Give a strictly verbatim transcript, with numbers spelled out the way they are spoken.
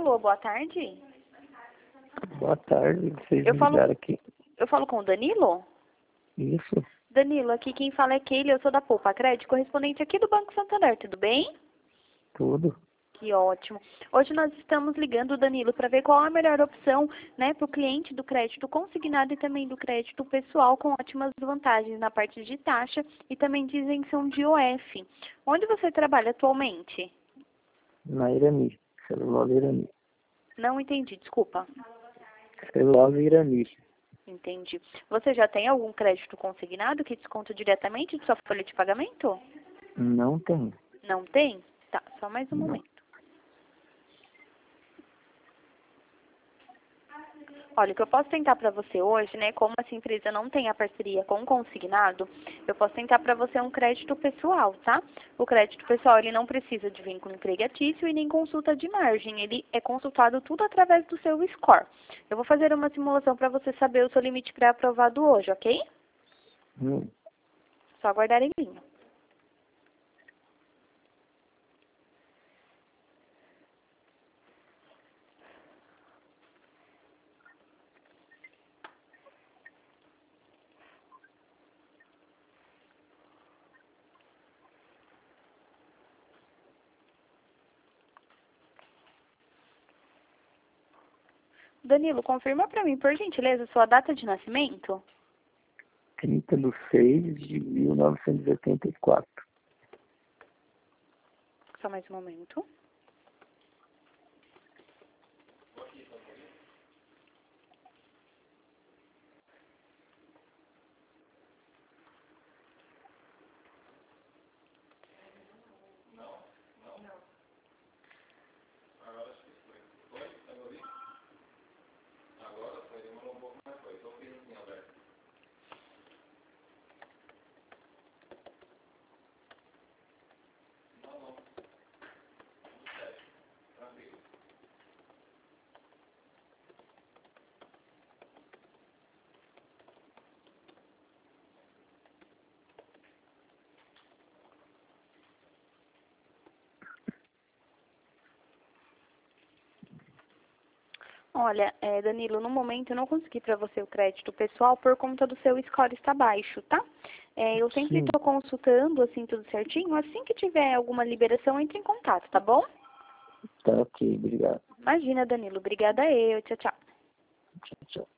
Alô, boa tarde. Boa tarde, vocês Eu me falo- ligaram aqui. Eu falo com o Danilo? Isso, Danilo, aqui quem fala é Keila, eu sou da Poupa Crédito, correspondente aqui do Banco Santander, tudo bem? tudo. Que ótimo. Hoje nós estamos ligando, Danilo, para ver qual a melhor opção, né, para o cliente do crédito consignado e também do crédito pessoal, com ótimas vantagens na parte de taxa e também de isenção de O F. Onde você trabalha atualmente? Na Irani, celular Irani. Não entendi, desculpa. Celular Irani. Entendi. Você já tem algum crédito consignado que desconta diretamente de sua folha de pagamento? Não tem. Não tem? Tá, só mais um Não. momento. Olha, o que eu posso tentar para você hoje, né, como essa empresa não tem a parceria com o consignado, eu posso tentar para você um crédito pessoal, tá? O crédito pessoal, ele não precisa de vínculo empregatício e nem consulta de margem, ele é consultado tudo através do seu score. Eu vou fazer uma simulação para você saber o seu limite pré-aprovado hoje, ok? Hum. Só aguardar em linha. Danilo, confirma para mim, por gentileza, sua data de nascimento? trinta de seis de mil novecentos e oitenta e quatro. Só mais um momento. Olha, é, Danilo, no momento eu não consegui para você o crédito pessoal por conta do seu score está baixo, tá? É, eu sempre Sim. estou consultando, assim, tudo certinho. Assim que tiver alguma liberação, entre em contato, tá bom? Tá ok, obrigado. Imagina, Danilo. Obrigada eu. Tchau, tchau. Tchau, tchau.